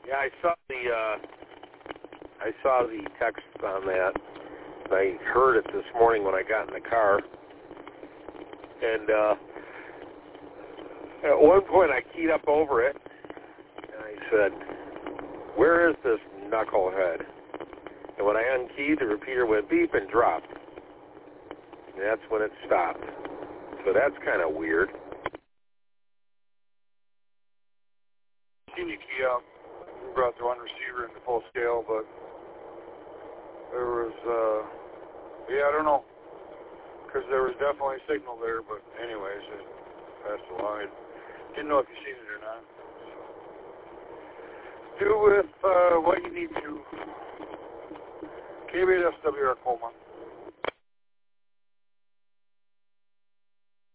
Yeah, I saw the text on that. I heard it this morning when I got in the car. And at one point I keyed up over it, and I said, "Where is this knucklehead?" And when I unkeyed, the repeater went beep and dropped. And that's when it stopped. So that's kind of weird. Seen you key up. We brought the one receiver into full scale, but there was, I don't know. Because there was definitely signal there, but anyways, it passed along. I didn't know if you seen it or not. Do with what you need to. KBSWR Coleman.